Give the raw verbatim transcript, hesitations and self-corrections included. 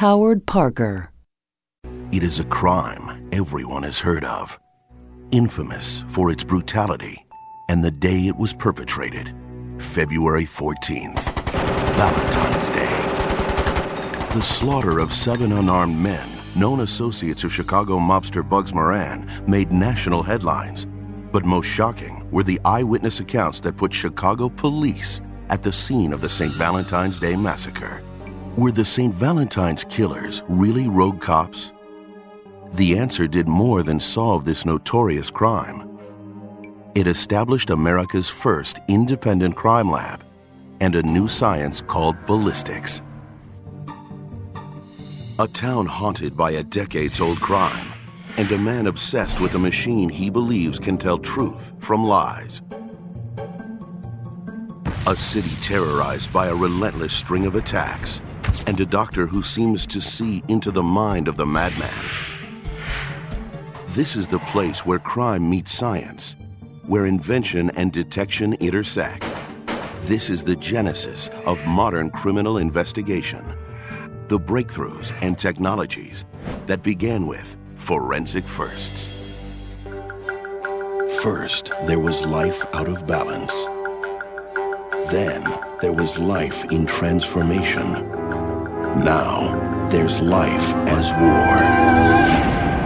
Howard Parker. It is a crime everyone has heard of, infamous for its brutality and the day it was perpetrated, February fourteenth, Valentine's Day. The slaughter of seven unarmed men, known associates of Chicago mobster Bugs Moran, made national headlines. But most shocking were the eyewitness accounts that put Chicago police at the scene of the Saint Valentine's Day massacre. Were the Saint Valentine's killers really rogue cops? The answer did more than solve this notorious crime. It established America's first independent crime lab and a new science called ballistics. A town haunted by a decades-old crime and a man obsessed with a machine he believes can tell truth from lies. A city terrorized by a relentless string of attacks and a doctor who seems to see into the mind of the madman. This is the place where crime meets science, where invention and detection intersect. This is the genesis of modern criminal investigation. The breakthroughs and technologies that began with forensic firsts. First, there was life out of balance. Then, there was life in transformation. Now, there's life as war.